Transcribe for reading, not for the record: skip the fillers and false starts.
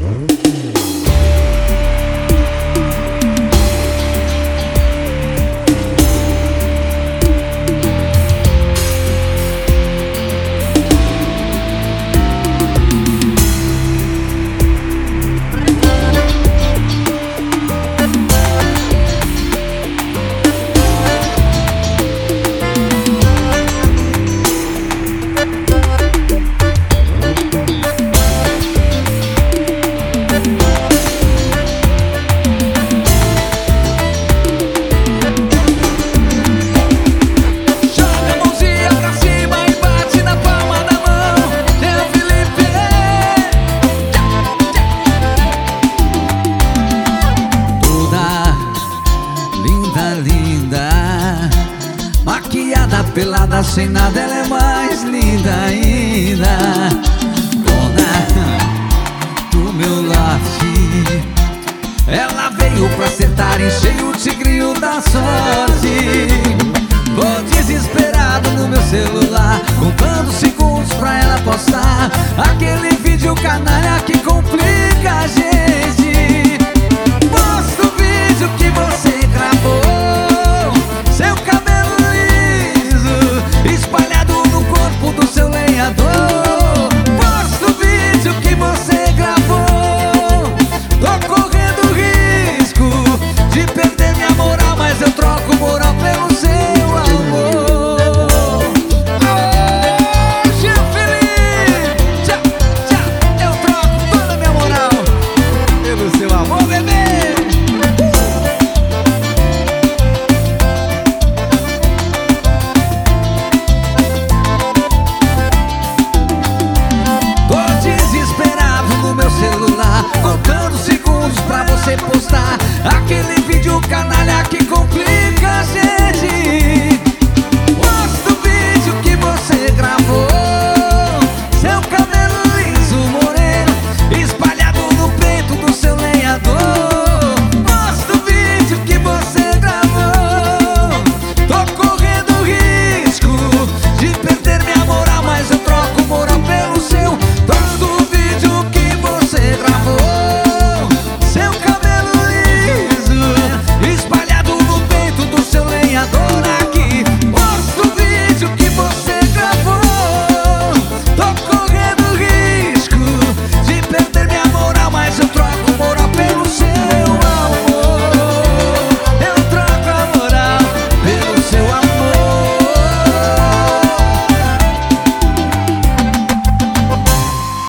Maquiada, pelada, sem nada, ela é mais linda ainda. Dona do meu lote, ela veio pra acertar em cheio o tigrinho da sorte. Tô desesperado no meu celular, contando segundos pra ela postar aquele